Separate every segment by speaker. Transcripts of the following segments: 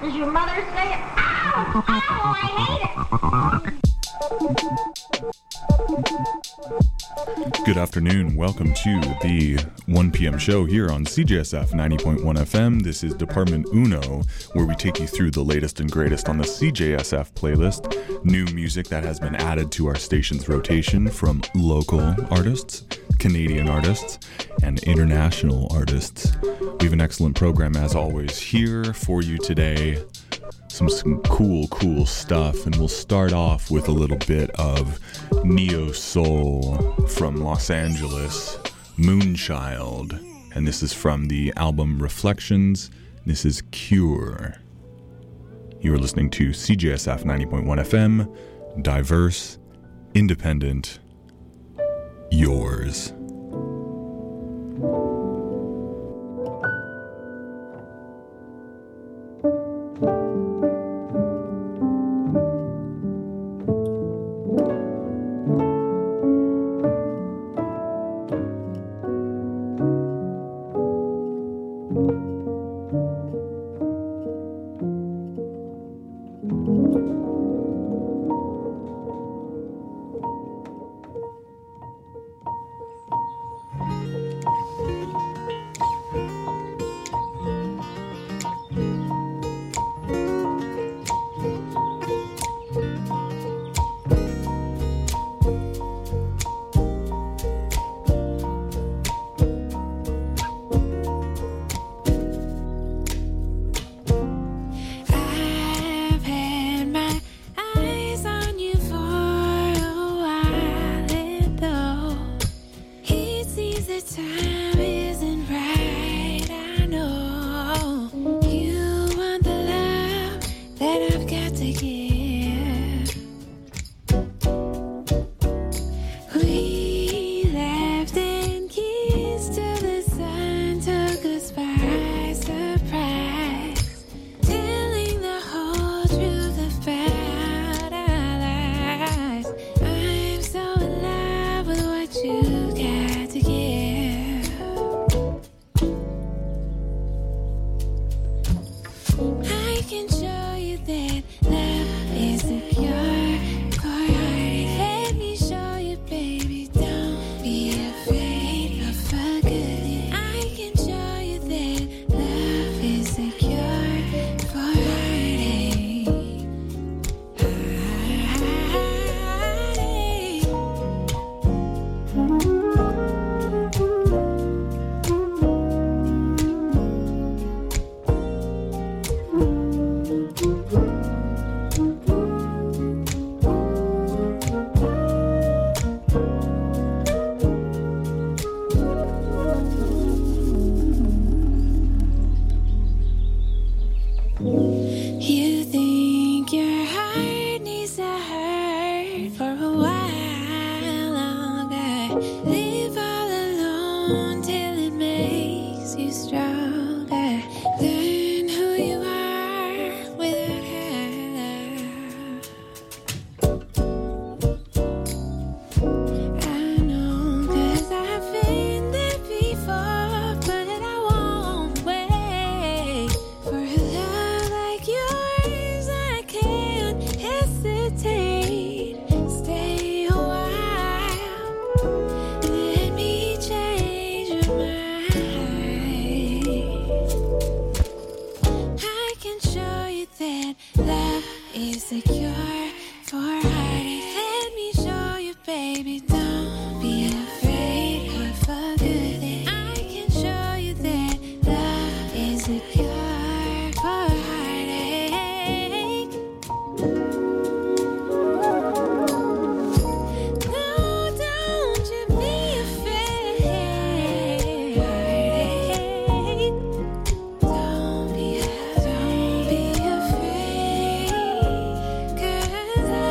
Speaker 1: Does your mother say it? Ow! Ow! I hate it!
Speaker 2: Good afternoon. Welcome to the 1 p.m. show here on CJSF 90.1 FM. This is Department Uno, where we take you through the latest and greatest on the CJSF playlist. New music that has been added to our station's rotation from local artists, Canadian artists, and international artists. We have an excellent program, as always, here for you today. Some cool stuff, and we'll start off with a little bit of neo soul from Los Angeles, Moonchild, and this is from the album Reflections. This is Cure. You are listening to CJSF 90.1 FM, diverse, independent, yours.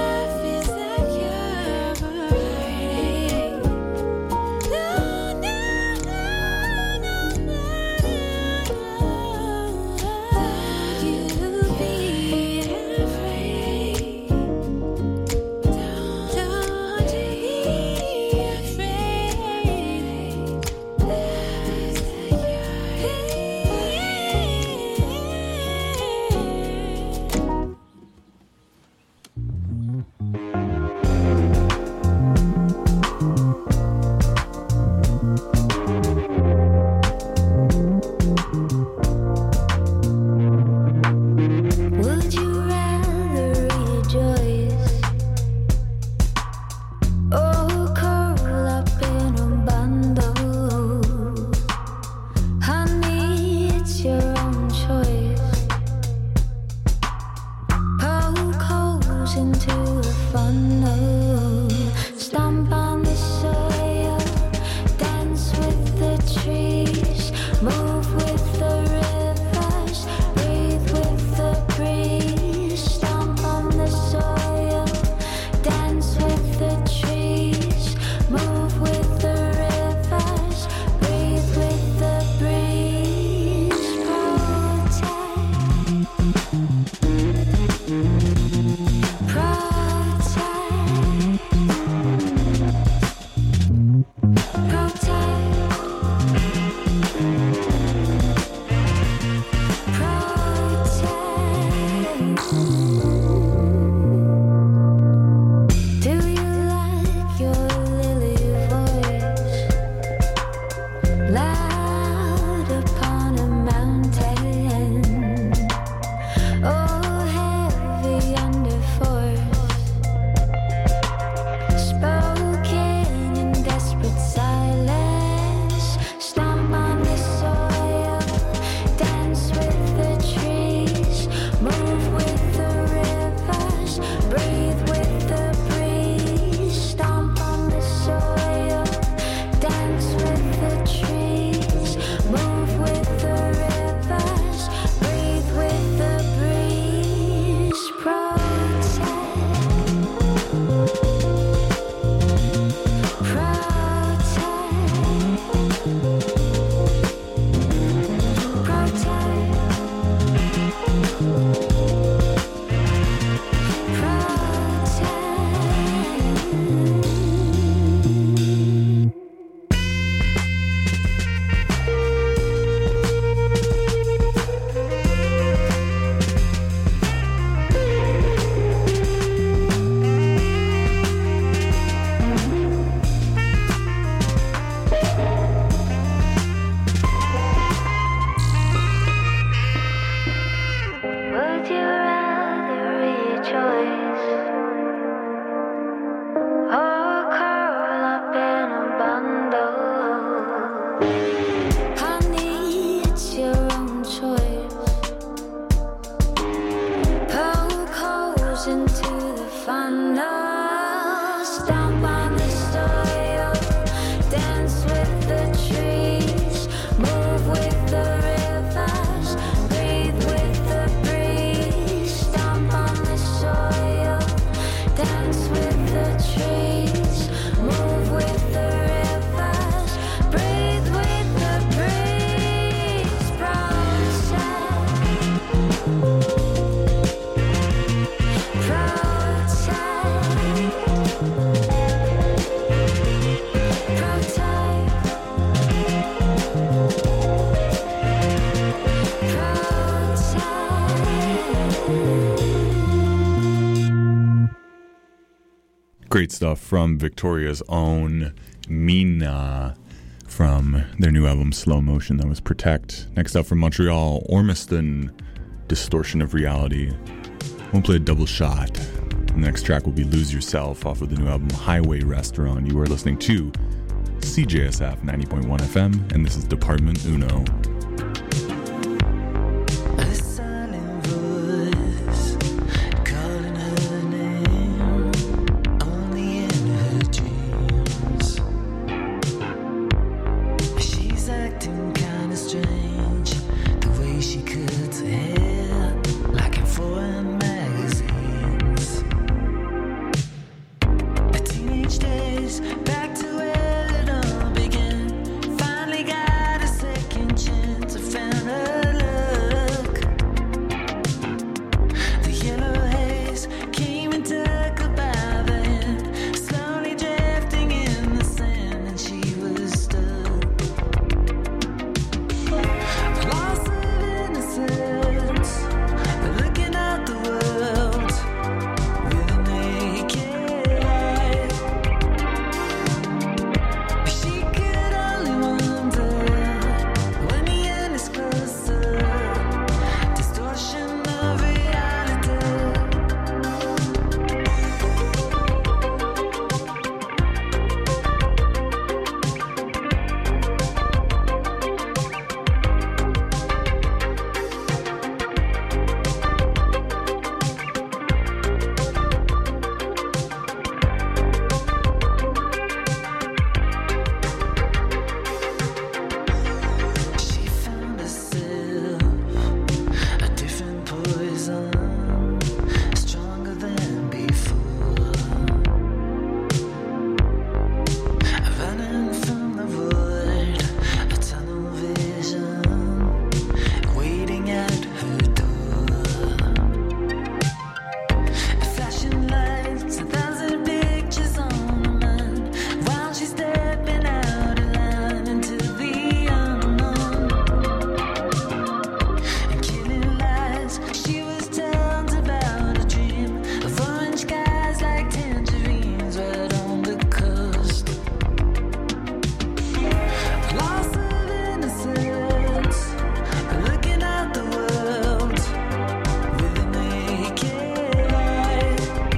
Speaker 3: No
Speaker 2: Great stuff from Victoria's own Mina from their new album Slow Motion. That was Protect. Next up from Montreal, Ormiston, Distortion of Reality. We'll play a double shot. The next track will be Lose Yourself off of the new album Highway Restaurant. You are listening to CJSF 90.1 FM, and this is Department Uno.
Speaker 3: Back to where it all began. Finally got a second chance. I found a look. The yellow haze came and took her by the hand, slowly drifting in the sand, and she was stuck. Loss of innocence, looking at the world with a naked eye. She could only wonder when the end is closer. Distortion of reality. She found herself a different poison, stronger than before. Running from the void, a tunnel vision, waiting at her door. Flashing lights, 1,000 pictures on her mind, while she's stepping out of line into the unknown. And killing lies, she was told about a dream of orange skies like tangerines right on the coast. Loss of innocence, looking at the world with a naked eye.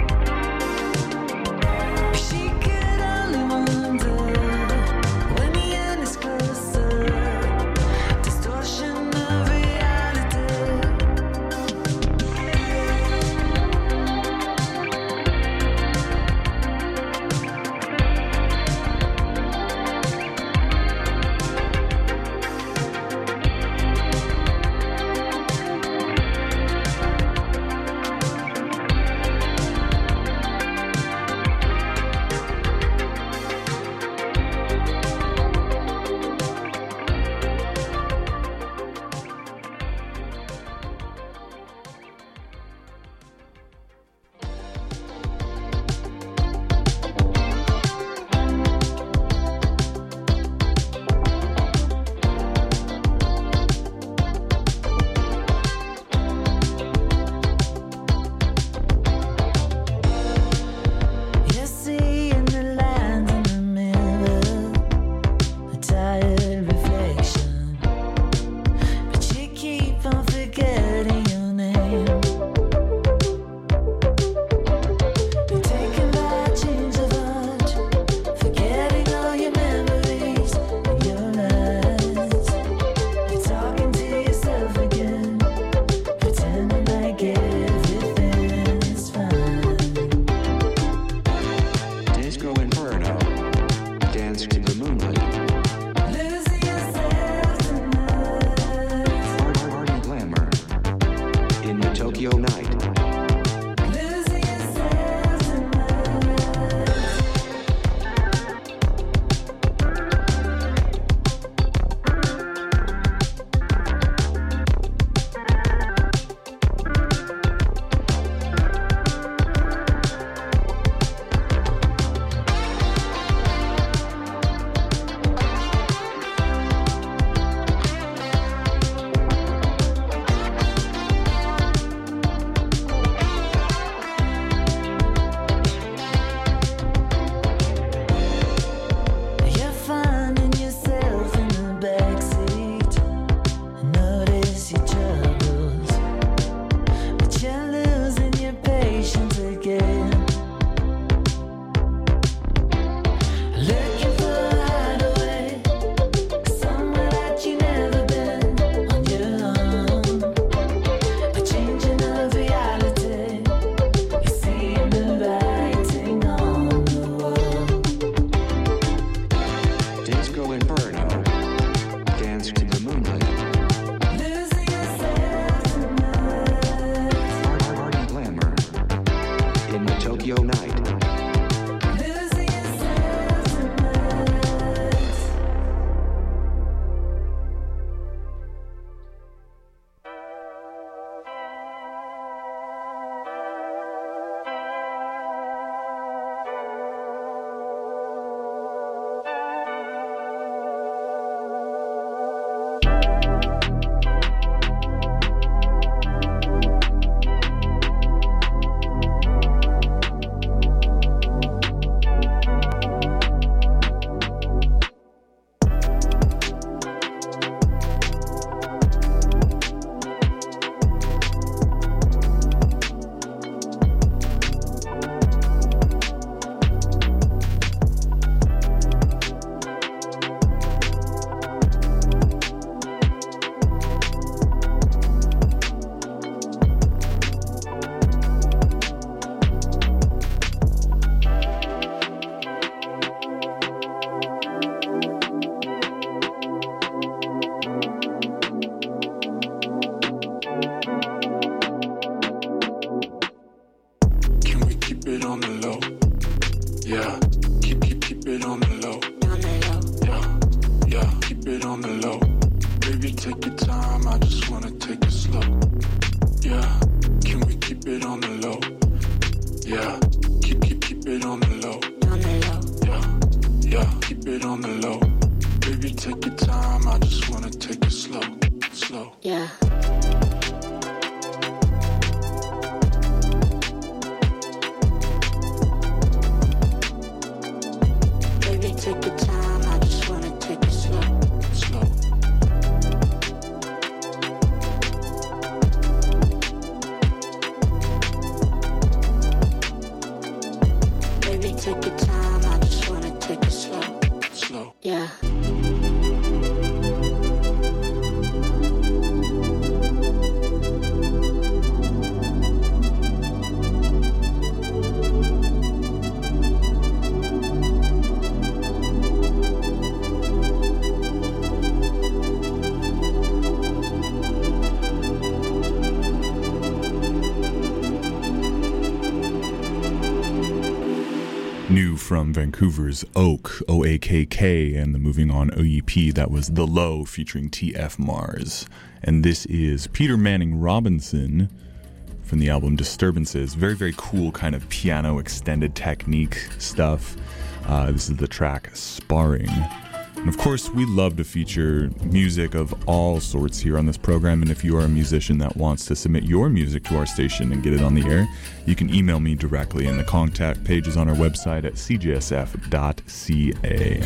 Speaker 3: She could only wonder when the end is closer. Distortion of reality. You're seeing the lines in the mirror, a tired reflection, but you keep on forgetting your name. You're taken by a change of heart, forgetting all your memories and your lies. You're talking to yourself again, pretending like everything is fine.
Speaker 4: Disco Inferno. Dance to the moonlight.
Speaker 3: Losing yourself tonight.
Speaker 4: Party glamour. In the Tokyo night.
Speaker 3: Losing yourself tonight.
Speaker 2: New from Vancouver's Oak, O-A-K-K, and the Moving On OEP, that was The Low featuring T.F. Mars. And this is Peter Manning Robinson from the album Disturbances. Very, very cool kind of piano extended technique stuff. This is the track Sparring. And of course, we love to feature music of all sorts here on this program, and if you are a musician that wants to submit your music to our station and get it on the air, you can email me directly, and the contact page is on our website at cjsf.ca.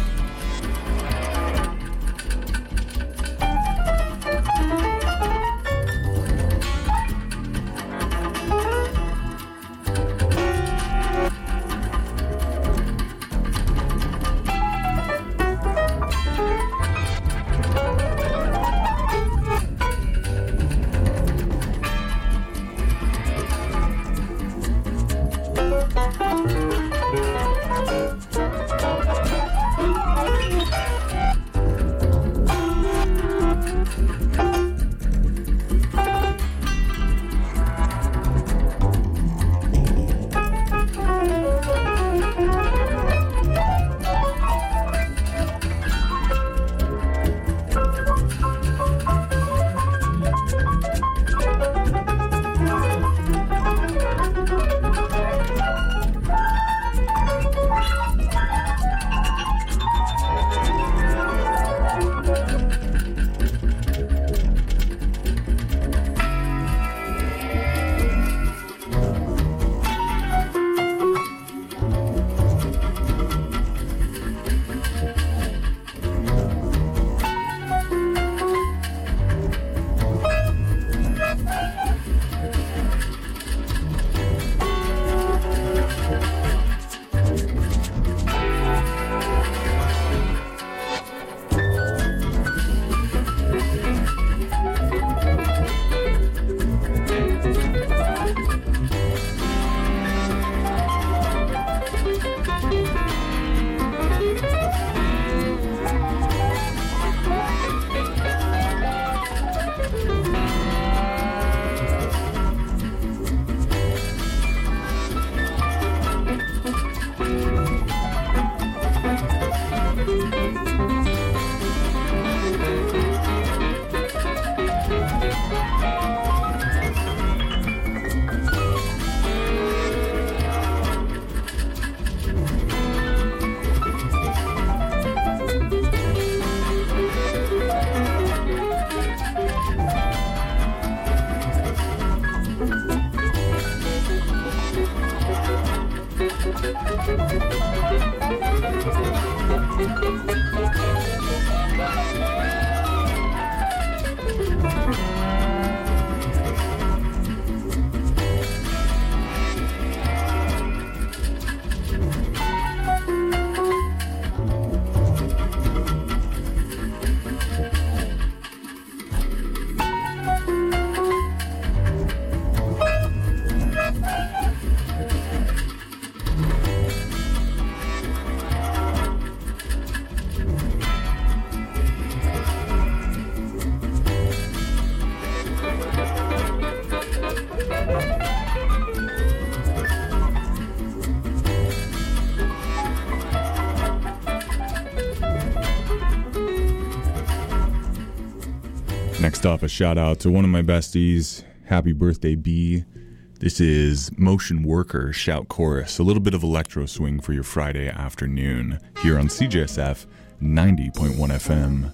Speaker 2: Next up, a shout out to one of my besties. Happy birthday, B. This is Motion Worker Shout Chorus, a little bit of electro swing for your Friday afternoon here on CJSF 90.1 FM.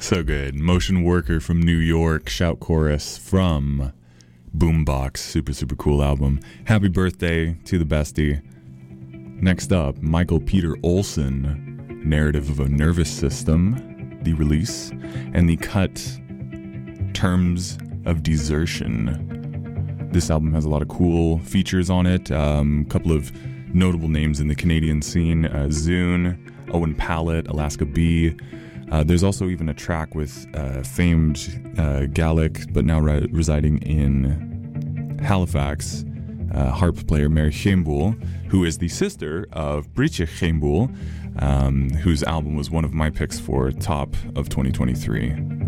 Speaker 2: So good. Motion Worker from New York, Shout Chorus from Boombox. Super, super cool album. Happy birthday to the bestie. Next up, Michael Peter Olson, Narrative of a Nervous System, the release, and the cut Terms of Desertion. This album has a lot of cool features on it. A couple of notable names in the Canadian scene, Zune, Owen Pallett, Alaska B. There's also even a track with famed Gaelic, but now residing in Halifax, harp player Mary Chambul, who is the sister of Britje Chambul, whose album was one of my picks for top of 2023.